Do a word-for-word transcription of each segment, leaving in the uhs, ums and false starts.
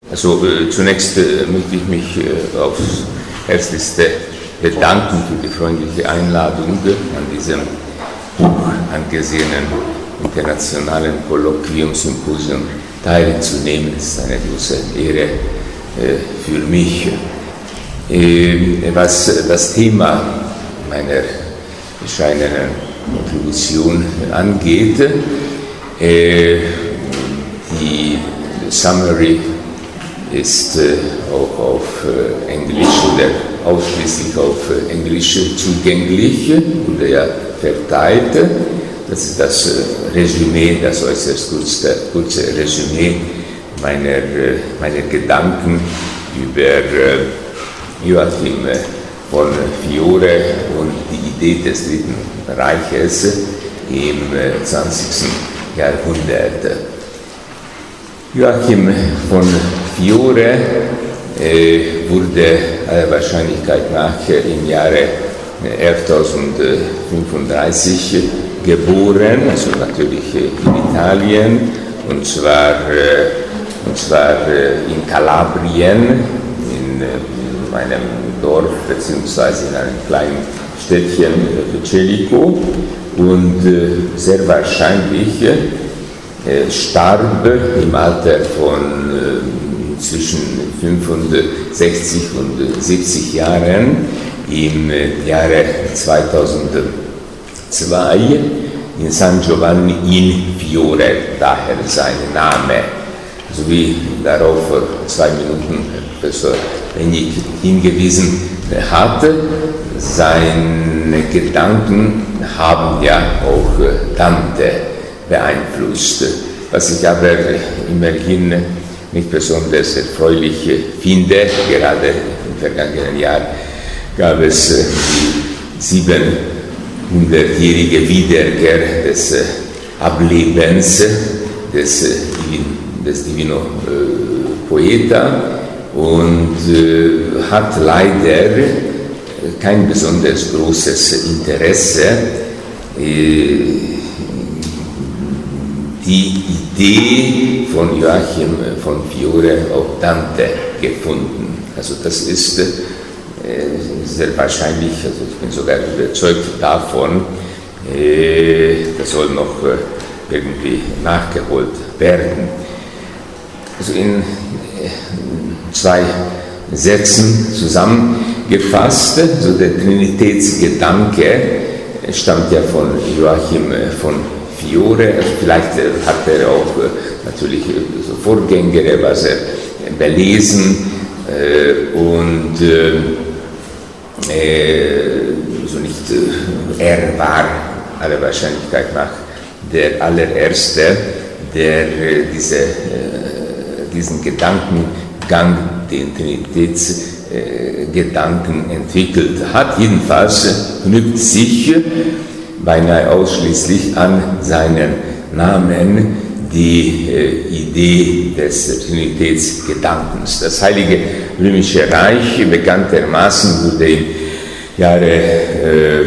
Also äh, zunächst äh, möchte ich mich äh, aufs Herzlichste bedanken für die freundliche Einladung an diesem hoch angesehenen internationalen Kolloquium-Symposium teilzunehmen. Es ist eine große Ehre äh, für mich. Äh, was das Thema meiner bescheidenen Kontribution angeht, äh, die Summary ist äh, auch auf äh, Englisch oder ausschließlich auf äh, Englisch zugänglich, wurde ja verteilt. Das ist das äh, Resümee, das äußerst kurze, kurze Resümee meiner, äh, meiner Gedanken über äh, Joachim von Fiore und die Idee des Dritten Reiches im äh, zwanzigsten Jahrhundert. Joachim von Fiore äh, wurde aller Wahrscheinlichkeit nach äh, im Jahre elftausendfünfunddreißig geboren, also natürlich äh, in Italien, und zwar, äh, und zwar äh, in Kalabrien, in, äh, in einem Dorf beziehungsweise in einem kleinen Städtchen äh, Celico, und äh, sehr wahrscheinlich äh, starb im Alter von äh, zwischen fünfundsechzig und siebzig Jahren im äh, Jahre zweitausendzwei in San Giovanni in Fiore, daher sein Name. So wie darauf vor zwei Minuten Professor Wenig hingewiesen hat, seine Gedanken haben ja auch Dante beeinflusst. Was ich aber immerhin nicht besonders erfreulich finde, gerade im vergangenen Jahr gab es die siebenhundertjährige Wiederkehr des Ablebens des, des Divino Poeta und hat leider kein besonders großes Interesse die Idee von Joachim von Fiore auf Dante gefunden. Also das ist äh, sehr wahrscheinlich, also ich bin sogar überzeugt davon, äh, das soll noch äh, irgendwie nachgeholt werden. Also in äh, zwei Sätzen zusammengefasst, also der Trinitätsgedanke stammt ja von Joachim von Fiore, also vielleicht hat er auch äh, natürlich so Vorgänger, was er belesen äh, und äh, so nicht, äh, er war aller Wahrscheinlichkeit nach der allererste, der äh, diese, äh, diesen Gedankengang, den Trinitätsgedanken äh, entwickelt hat. Jedenfalls knüpft sich beinahe ausschließlich an seinen Namen die äh, Idee des Trinitätsgedankens. Das Heilige Römische Reich bekanntermaßen wurde im Jahre äh,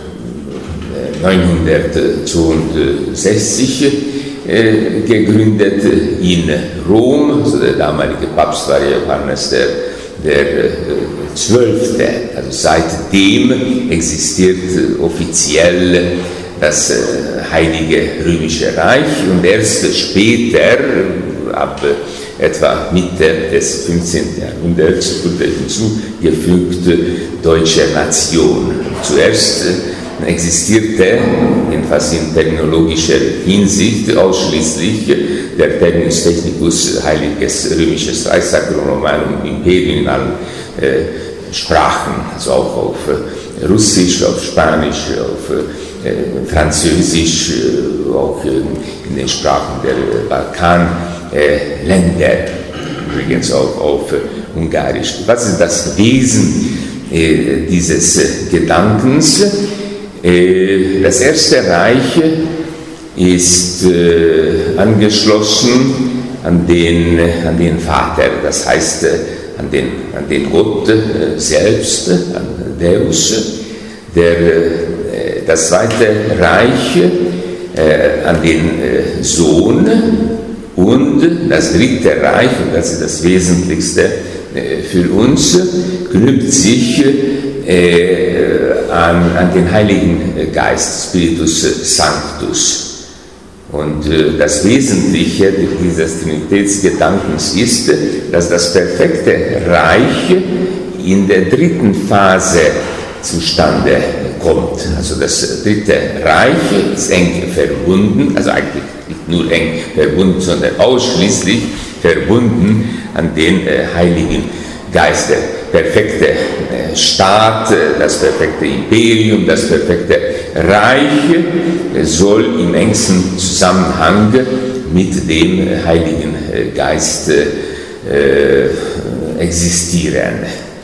neunhundertzweiundsechzig äh, gegründet in Rom. Also der damalige Papst war Johannes der der Zwölfte. Also seitdem existiert offiziell das Heilige Römische Reich und erst später, ab etwa Mitte des fünfzehnten Jahrhunderts, wurde hinzugefügt Deutsche Nation. Zuerst existierte, jedenfalls in terminologischer Hinsicht, ausschließlich der Terminus technicus Heiliges Römisches Reich, Sacrum Romanum Imperium in allen äh, Sprachen, also auch auf äh, Russisch, auf Spanisch, auf äh, Französisch, äh, auch äh, in den Sprachen der Balkanländer, äh, übrigens auch auf äh, Ungarisch. Was ist das Wesen äh, dieses äh, Gedankens? Äh, das Erste Reich ist äh, angeschlossen an den, an den Vater, das heißt äh, an, den, an den Gott äh, selbst, an Deus. Der, äh, das Zweite Reich äh, an den äh, Sohn Und das Dritte Reich, und das ist das Wesentlichste für uns, knüpft sich äh, an, an den Heiligen Geist, Spiritus Sanctus. Und äh, das Wesentliche dieses Trinitätsgedankens ist, dass das perfekte Reich in der dritten Phase zustande kommt. Also das Dritte Reich ist eng verbunden, also eigentlich nicht nur eng verbunden, sondern ausschließlich verbunden an den äh, Heiligen Geist. Der perfekte äh, Staat, äh, das perfekte Imperium, das perfekte Reich äh, soll im engsten Zusammenhang mit dem äh, Heiligen äh, Geist äh, existieren.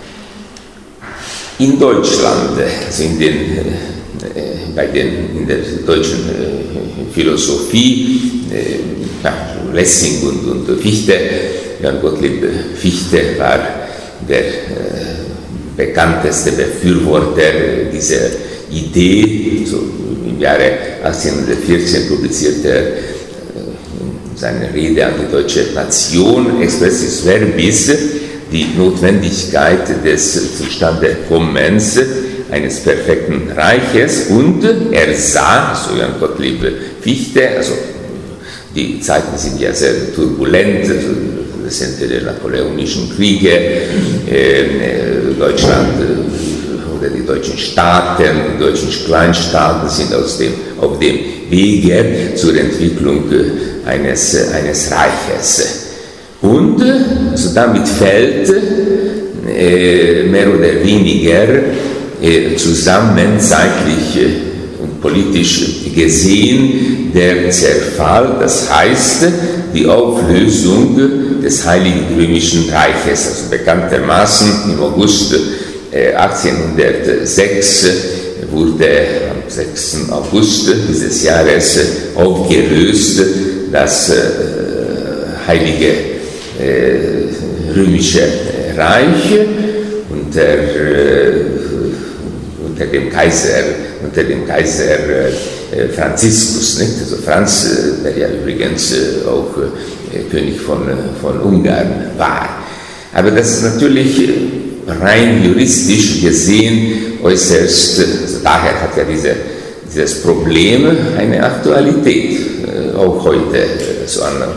In Deutschland, also in den, äh, bei den, in der deutschen äh, Philosophie, äh, ja, Lessing und, und Fichte, Johann Gottlieb Fichte war der äh, bekannteste Befürworter dieser Idee. So im Jahre achtzehnhundertvierzehn publizierte er äh, seine Rede an die deutsche Nation, Expressis Verbis, die Notwendigkeit des Zustandekommens eines perfekten Reiches, und er sah, so Johann Gottlieb Fichte, also die Zeiten sind ja sehr turbulent, also das sind die napoleonischen Kriege, äh, Deutschland äh, oder die deutschen Staaten, die deutschen Kleinstaaten sind aus dem, auf dem Wege zur Entwicklung eines, eines Reiches. Und also damit fällt äh, mehr oder weniger äh, zusammen, zeitlich äh, und politisch gesehen, der Zerfall, das heißt die Auflösung des Heiligen Römischen Reiches. Also bekanntermaßen im August äh, achtzehnhundertsechs wurde am sechsten August dieses Jahres aufgelöst das äh, Heilige Äh, Römische Reich unter, äh, unter dem Kaiser, unter dem Kaiser äh, Franziskus, nicht? Also Franz, äh, der ja übrigens äh, auch äh, König von, von Ungarn war. Aber das ist natürlich rein juristisch gesehen äußerst, also daher hat ja diese, dieses Problem eine Aktualität, äh, auch heute, äh, so an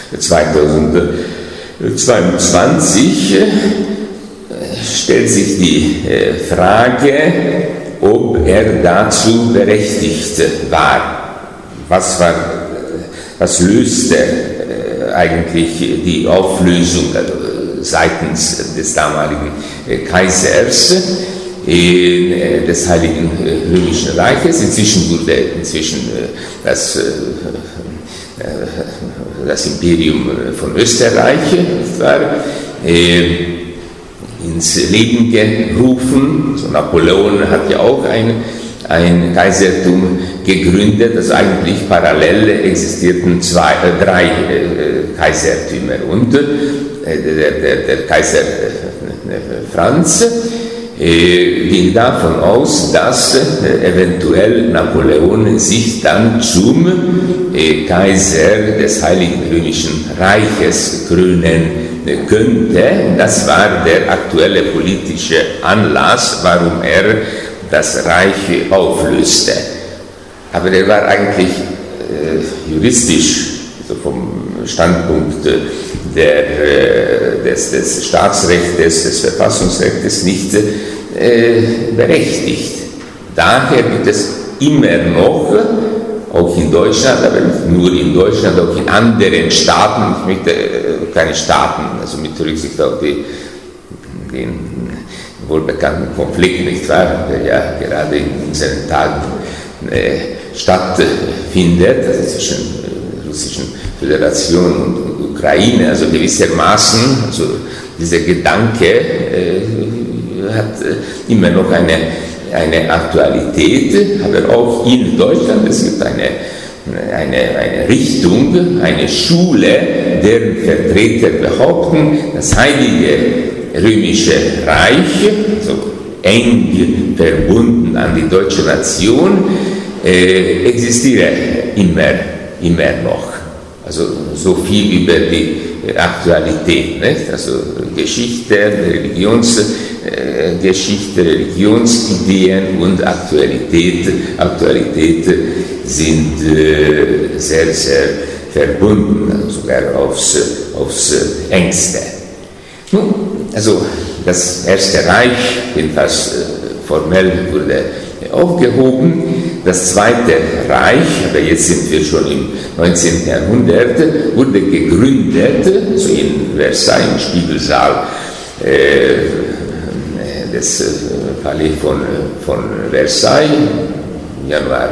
zweitausendzweiundzwanzig stellt sich die Frage, ob er dazu berechtigt war. Was, war, was löste eigentlich die Auflösung seitens des damaligen Kaisers des Heiligen Römischen Reiches? Inzwischen wurde inzwischen das das Imperium von Österreich war, äh, ins Leben gerufen. So Napoleon hat ja auch ein, ein Kaisertum gegründet, also eigentlich parallel existierten zwei, äh, drei äh, Kaisertümer. Und äh, der, der, der Kaiser äh, Franz äh, ging davon aus, dass äh, eventuell Napoleon sich dann zum äh, Kaiser des Heiligen Römischen Reiches krönen könnte. Und das war der aktuelle politische Anlass, warum er das Reich auflöste. Aber er war eigentlich äh, juristisch, also vom Standpunkt der, des, des Staatsrechts, des Verfassungsrechts nicht äh, berechtigt. Daher gibt es immer noch, auch in Deutschland, aber nicht nur in Deutschland, auch in anderen Staaten, ich möchte äh, keine Staaten, also mit Rücksicht auf die, den wohlbekannten Konflikt, nicht wahr, der ja gerade in unseren Tagen äh, stattfindet, also zwischen äh, Russischen Föderation und, und Ukraine, also gewissermaßen, also dieser Gedanke äh, hat äh, immer noch eine, eine Aktualität, aber auch in Deutschland, es gibt eine, eine, eine Richtung, eine Schule, deren Vertreter behaupten, das Heilige Römische Reich, so eng verbunden an die deutsche Nation, äh, existiere immer, immer noch. Also so viel über die Aktualität, nicht? Also Geschichte, Religionsgeschichte, äh, Religionsideen und Aktualität. Aktualität sind äh, sehr, sehr verbunden, also sogar aufs, aufs Engste. Nun, also das Erste Reich, jedenfalls äh, formell, wurde aufgehoben. Das Zweite Reich, aber jetzt sind wir schon im neunzehnten Jahrhundert, wurde gegründet, also in Versailles, im Spiegelsaal äh, des äh, Palais von, von Versailles, im Januar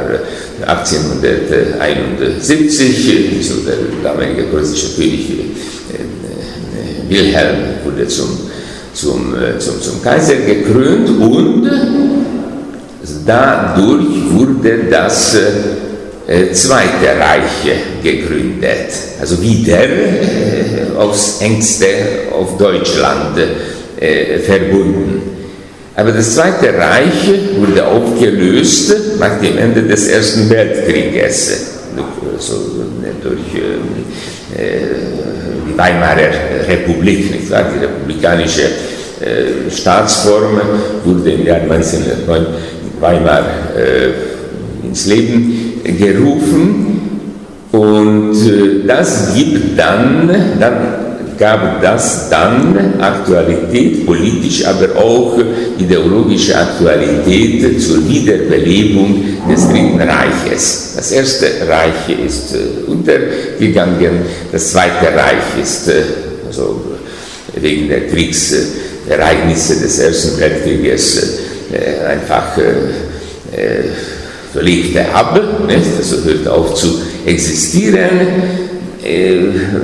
achtzehnhunderteinundsiebzig, so der damalige preußische König äh, Wilhelm wurde zum, zum, zum, zum Kaiser gekrönt und dadurch wurde das äh, Zweite Reich gegründet, also wieder äh, aufs Engste auf Deutschland äh, verbunden. Aber das Zweite Reich wurde aufgelöst nach dem Ende des Ersten Weltkrieges, also durch äh, die Weimarer Republik, nicht wahr? Die republikanische äh, Staatsform wurde im Jahr neunzehnhundertneun Weimar äh, ins Leben gerufen und äh, das gibt dann, dann gab das dann Aktualität, politisch, aber auch ideologische Aktualität zur Wiederbelebung des Dritten Reiches. Das Erste Reich ist äh, untergegangen, das Zweite Reich ist äh, also wegen der Kriegsereignisse des Ersten Weltkrieges äh, einfach äh, äh, verlegte ab, nicht? Also hört auf zu existieren. Äh,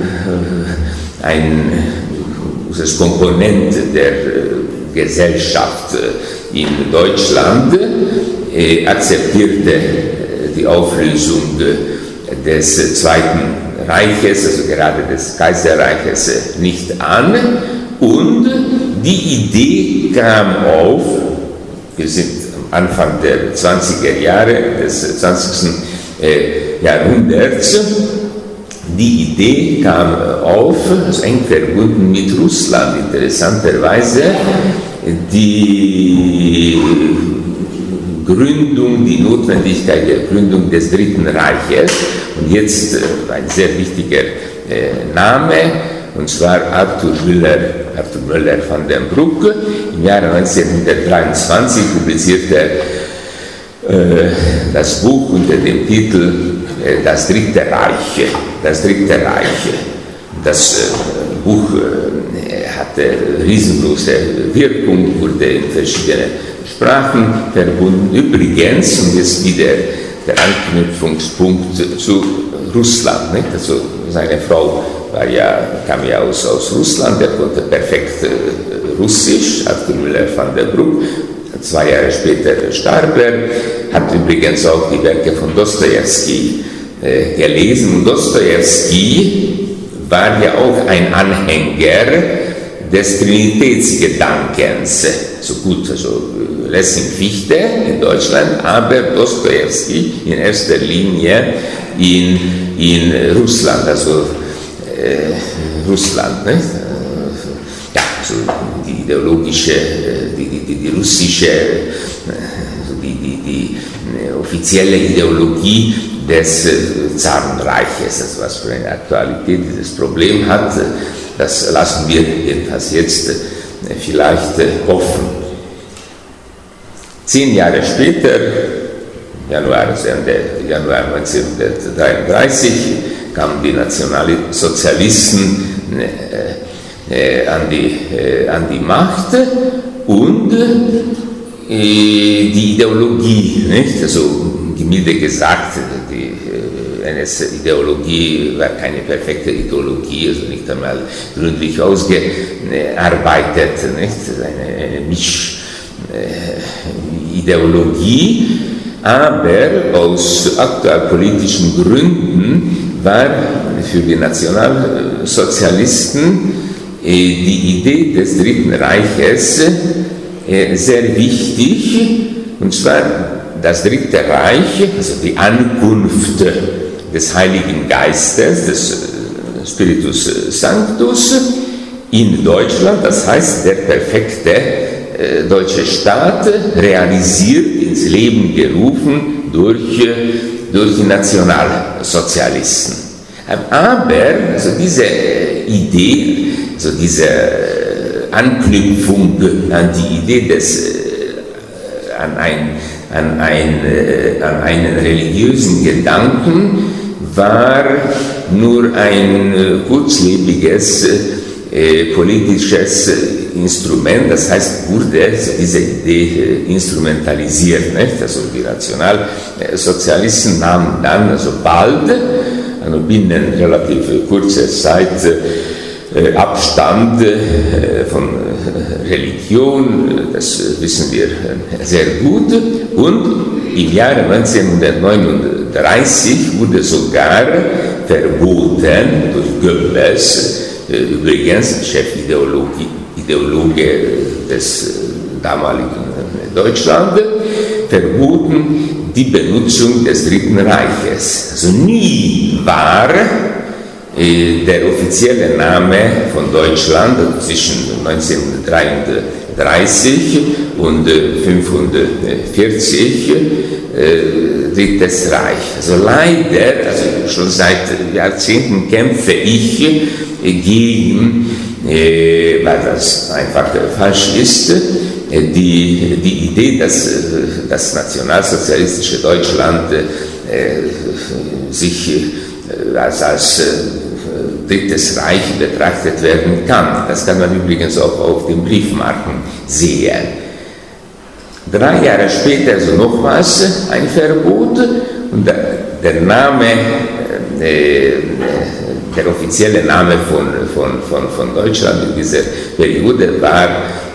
ein das Komponente der äh, Gesellschaft äh, in Deutschland äh, akzeptierte äh, die Auflösung äh, des Zweiten Reiches, also gerade des Kaiserreiches, äh, nicht an und die Idee kam auf. Wir sind am Anfang der zwanziger Jahre des zwanzigsten Jahrhunderts. Die Idee kam auf, also eng verbunden mit Russland, interessanterweise, die Gründung, die Notwendigkeit der Gründung des Dritten Reiches. Und jetzt ein sehr wichtiger Name, und zwar Arthur Müller, Arthur Müller von den Bruck. Im Jahre neunzehnhundertdreiundzwanzig publizierte er äh, das Buch unter dem Titel äh, Das Dritte Reich. Das Dritte Reich. Das äh, Buch äh, hatte riesengroße Wirkung, wurde in verschiedene Sprachen verbunden. Übrigens, und jetzt wieder der Anknüpfungspunkt zu Russland, nicht? Also seine Frau war ja, kam ja aus, aus Russland, er konnte perfekt äh, Russisch, Arthur Müller von der Bruck. Zwei Jahre später starb er, hat übrigens auch die Werke von Dostojewski äh, gelesen. Und Dostojewski war ja auch ein Anhänger des Trinitätsgedankens. So gut, also Lessing Fichte in Deutschland, aber Dostojewski in erster Linie in, in Russland, also äh, Russland, ne? Ja, also die ideologische, die, die, die russische, die, die, die offizielle Ideologie des Zarenreiches, also was für eine Aktualität dieses Problem hat, das lassen wir jedenfalls jetzt vielleicht offen. Zehn Jahre später, Januar, Ende Januar neunzehnhundertdreiunddreißig, kamen die Nationalsozialisten äh, an, die, äh, an die Macht und äh, die Ideologie, nicht? Also milde gesagt, die äh, N S-Ideologie war keine perfekte Ideologie, also nicht einmal gründlich ausgearbeitet, nicht? Eine, eine Misch-Ideologie, aber aus aktualpolitischen Gründen war für die Nationalsozialisten die Idee des Dritten Reiches sehr wichtig, und zwar das Dritte Reich, also die Ankunft des Heiligen Geistes, des Spiritus Sanctus, in Deutschland, das heißt der perfekte äh, deutsche Staat, realisiert, ins Leben gerufen durch, äh, durch die Nationalsozialisten. Aber also diese Idee, also diese Anknüpfung an die Idee des, äh, an, ein, an, ein, äh, an einen religiösen Gedanken, war nur ein äh, kurzlebiges äh, politisches Instrument, das heißt, wurde also diese Idee äh, instrumentalisiert. Nicht? Also die Nationalsozialisten nahmen dann also bald, also binnen relativ kurzer Zeit, äh, Abstand äh, von äh, Religion, das äh, wissen wir äh, sehr gut, und im Jahre neunzehnhundertneununddreißig wurde sogar verboten durch Goebbels, äh, übrigens Chefideologe Ideologe des damaligen Deutschland, verboten die Benutzung des Dritten Reiches. Also nie war äh, der offizielle Name von Deutschland zwischen neunzehnhundertdreiunddreißig und fünfundvierzig äh, Drittes Reich. Also leider, also schon seit Jahrzehnten kämpfe ich äh, gegen, äh, weil das einfach falsch ist, äh, die, die Idee, dass äh, das nationalsozialistische Deutschland äh, sich äh, als, als äh, Drittes Reich betrachtet werden kann. Das kann man übrigens auch auf den Briefmarken sehen. Drei Jahre später also nochmals ein Verbot und der, der Name, äh, der offizielle Name von, von, von, von Deutschland in dieser Periode war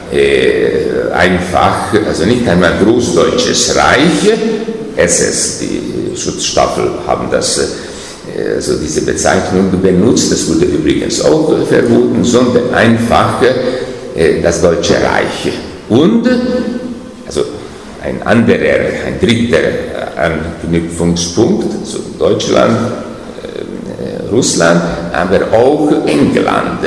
äh, einfach, also nicht einmal Großdeutsches Reich, S S, die Schutzstaffel haben das, also diese Bezeichnung benutzt, das wurde übrigens auch verboten, sondern einfach äh, das Deutsche Reich. Und, also ein anderer, ein dritter Anknüpfungspunkt, also Deutschland, äh, Russland, aber auch England.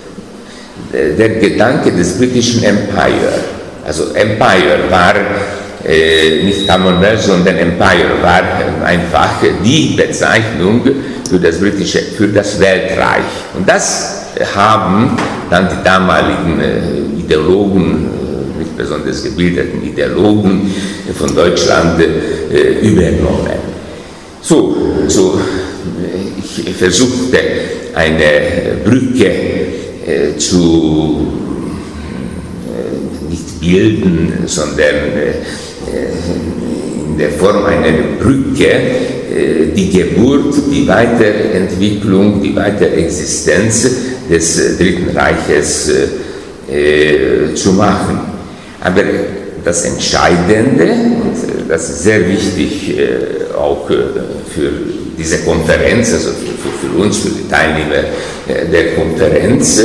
Der Gedanke des britischen Empire, also Empire war Äh, nicht Commonwealth, sondern Empire war einfach die Bezeichnung für das britische, für das Weltreich. Und das haben dann die damaligen äh, Ideologen, äh, nicht besonders gebildeten Ideologen von Deutschland äh, übernommen. So, so, ich versuchte eine Brücke äh, zu äh, nicht bilden, sondern äh, in der Form einer Brücke die Geburt, die Weiterentwicklung, die Weiterexistenz des Dritten Reiches äh, zu machen. Aber das Entscheidende, und das ist sehr wichtig äh, auch äh, für diese Konferenz, also für, für uns, für die Teilnehmer äh, der Konferenz,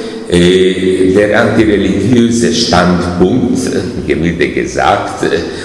der antireligiöse Standpunkt, gemilde gesagt,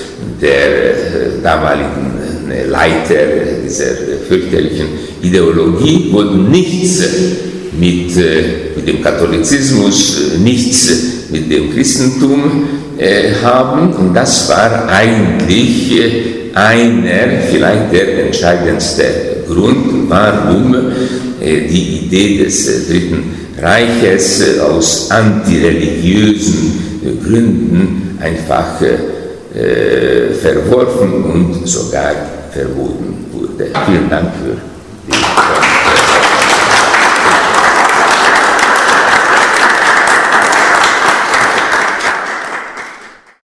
der damaligen Leiter dieser fürchterlichen Ideologie wollte nichts mit, mit dem Katholizismus, nichts mit dem Christentum haben, und das war eigentlich einer, vielleicht der entscheidendste Grund, warum die Idee des Dritten Reiches aus antireligiösen Gründen einfach äh, verworfen und sogar verboten wurde. Vielen Dank für